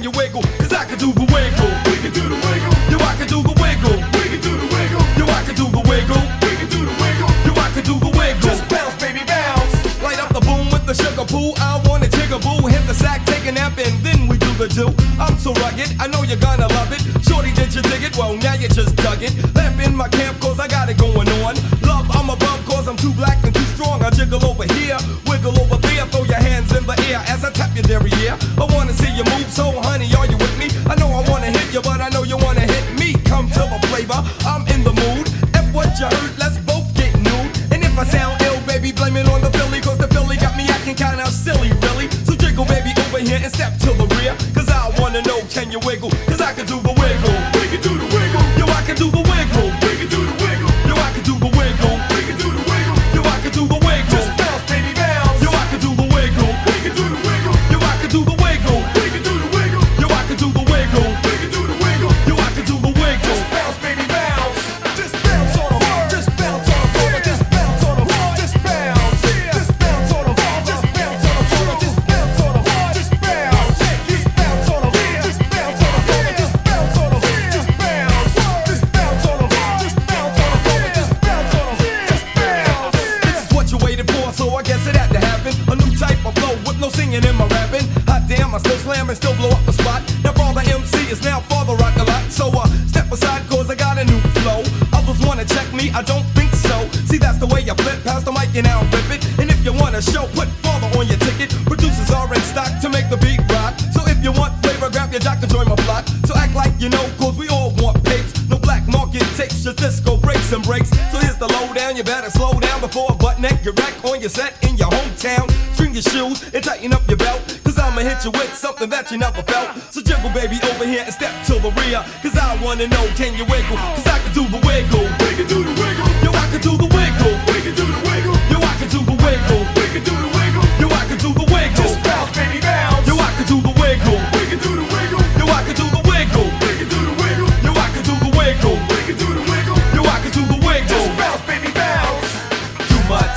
can you wiggle? Cause I can do the wiggle. We can do the wiggle. Yo, I can do the wiggle. We can do the wiggle. Yo, I can do the wiggle. We can do the wiggle. Yo, I can do the wiggle. Just bounce, baby, bounce. Light up the boom with the sugar pool. I want a jigaboo. Hit the sack, take a nap, and then we do the do. I'm so rugged, I know you're gonna love it. Shorty, did you dig it? Well, now you just dug it. Laugh in my camp, cause I got it going on. Love, I'm above, cause I'm too black and too strong. I jiggle over here, wiggle over there. Throw your hands in the air as I tap your derriere. I wanna see you move, so honey, are you with me? I know I wanna hit you, but I know you wanna hit me. Come to the flavor, I'm in the mood. If what you heard, let's both get nude. And if I sound ill, baby, blame it on the Philly, cause the Philly got me acting kinda silly, really. So jiggle, baby, over here and step to the rear. Cause I wanna know, can you wiggle? Cause I can do the wiggle. We can do the wiggle. Yo, I can do the wiggle. We can do the wiggle. Yo, I can do the wiggle. We can do the wiggle. Yo, I can do the wiggle. Just bounce, baby, bounce. Yo, I can do the wiggle. We can do the wiggle. Yo, I can do the wiggle. We can do the wiggle. Yo, I can do the wiggle. We can do the wiggle. Yo, I can do the wiggle. Just bounce, baby, bounce. Just bounce on the floor. Just bounce on the floor. Just bounce on the floor. Just bounce. Just bounce on the floor. Just bounce on the floor. Just bounce on the floor. Just bounce. Just bounce on the floor. Just bounce on the floor. Just bounce on the floor. Just bounce. Just bounce on the floor. Just bounce on the floor. Just bounce on the floor. Just bounce. This is what you waited for, so I guess it had to happen. A new type of flow with no singing in my rapping. Hot damn, I still slam and still blow up the spot. Now Father MC is now Father Rock a lot. So step aside cause I got a new flow. Others wanna check me, I don't think so. See, that's the way you flip past the mic and now rip it. And if you want a show, put Father on your ticket. Producers are in stock to make the beat rock. So if you want flavor, grab your jock and join my flock. So act like you know, cause we all want papes. No black market tapes, just disco breaks and breaks. So here's the lowdown, you better slow down before a butt neck you wreck on your set in your hometown. String your shoes and tighten up your belt, cause I'ma hit you with something that you never felt. So jiggle, baby, over here and step to the rear. Cause I wanna know, can you wiggle? Cause I can do the wiggle. We can do the wiggle. Yo, I can do the wiggle. We can do the wiggle. Yo, I can do the wiggle. We can do the wiggle. Yo, I can do the wiggle. Just bounce, baby, bounce. Yo, I can do the wiggle. We can do the wiggle. Yo, I can do the wiggle. We can do the wiggle. Yo, I can do the wiggle. We can do the wiggle. Yo, I can do the wiggle. Just bounce, baby, bounce. Do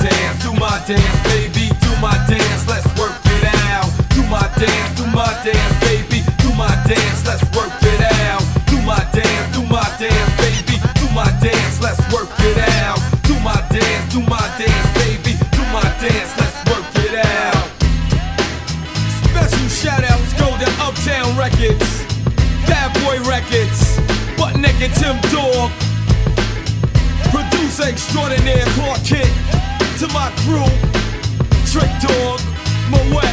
my dance, baby, do my dance, let's work it out. Do my dance, baby, do my dance, let's work it out. Do my dance, baby, do my dance, let's work it out. Do my dance, baby, do my dance, let's work it out. Special shout outs go to Uptown Records, Bad Boy Records, Butt Naked Tim Dog, Producer Extraordinaire Clark Kent. To my crew, Trick Dog, Moet,